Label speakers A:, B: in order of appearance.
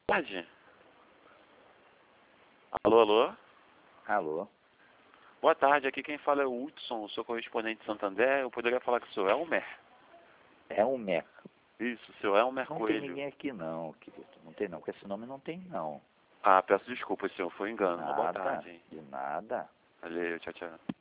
A: Tarde. Alô, alô?
B: Alô?
A: Boa tarde, aqui quem fala é o Hudson, sou correspondente de Santander. Eu poderia falar com o seu Elmer?
B: Elmer?
A: Isso, seu Elmer
B: Não
A: Coelho.
B: tem ninguém aqui não, querido. Não tem não, com esse nome não tem não.
A: Ah, peço desculpas, senhor, foi engano. Uma boa
B: Nada,
A: tarde, hein?
B: de nada.
A: Valeu, tchau, tchau.